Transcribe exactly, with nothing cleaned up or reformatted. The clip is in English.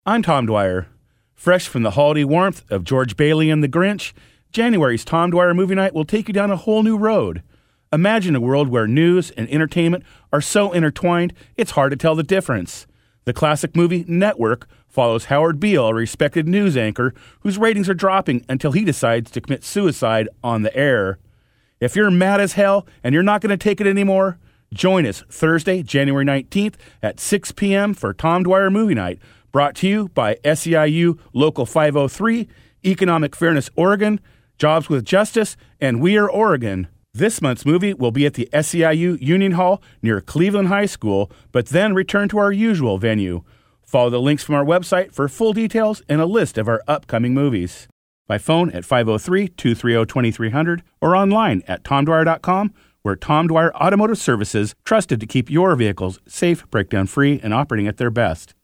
I'm Tom Dwyer. Fresh from the holiday warmth of George Bailey and the Grinch, January's Tom Dwyer Movie Night will take you down a whole new road. Imagine a world where news and entertainment are so intertwined, it's hard to tell the difference. The classic movie Network follows Howard Beale, a respected news anchor whose ratings are dropping until he decides to commit suicide on the air. If you're mad as hell and you're not going to take it anymore, join us Thursday, January nineteenth at six p.m. for Tom Dwyer Movie Night, brought to you by S E I U Local five oh three, Economic Fairness Oregon, Jobs with Justice, and We Are Oregon. This month's movie will be at the S E I U Union Hall near Cleveland High School, but then return to our usual venue. Follow the links from our website for full details and a list of our upcoming movies. By phone at five oh three, two three oh, two three hundred or online at tom dwyer dot com, where Tom Dwyer Automotive Services, trusted to keep your vehicles safe, breakdown-free, and operating at their best.